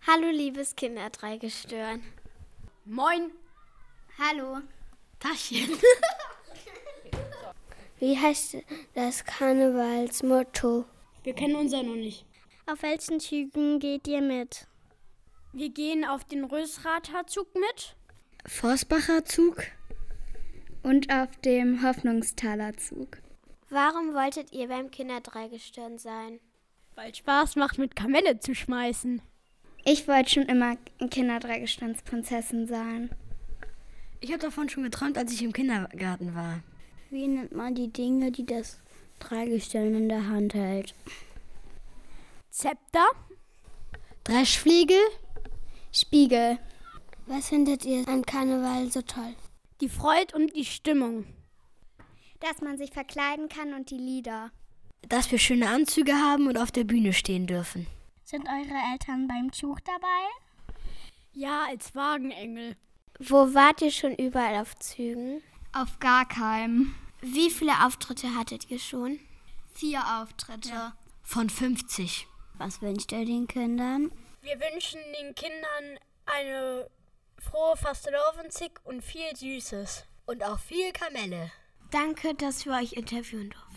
Hallo, liebes Kinderdreigestirn. Moin. Hallo. Taschen. Wie heißt das Karnevalsmotto? Wir kennen unser noch nicht. Auf welchen Zügen geht ihr mit? Wir gehen auf den Rösrather Zug mit. Forstbacher Zug und auf dem Hoffnungstaler Zug. Warum wolltet ihr beim Kinderdreigestirn sein? Weil Spaß macht, mit Kamelle zu schmeißen. Ich wollte schon immer Kinderdreigestirnsprinzessin sein. Ich habe davon schon geträumt, als ich im Kindergarten war. Wie nennt man die Dinge, die das Dreigestirn in der Hand hält? Zepter. Dreschflegel. Spiegel. Was findet ihr an Karneval so toll? Die Freude und die Stimmung. Dass man sich verkleiden kann und die Lieder. Dass wir schöne Anzüge haben und auf der Bühne stehen dürfen. Sind eure Eltern beim Zug dabei? Ja, als Wagenengel. Wo wart ihr schon überall auf Zügen? Auf gar keinem. Wie viele Auftritte hattet ihr schon? 4 Auftritte. Von 50. Was wünscht ihr den Kindern? Wir wünschen den Kindern eine frohe Fastelovenzig und viel Süßes. Und auch viel Kamelle. Danke, dass wir euch interviewen durften.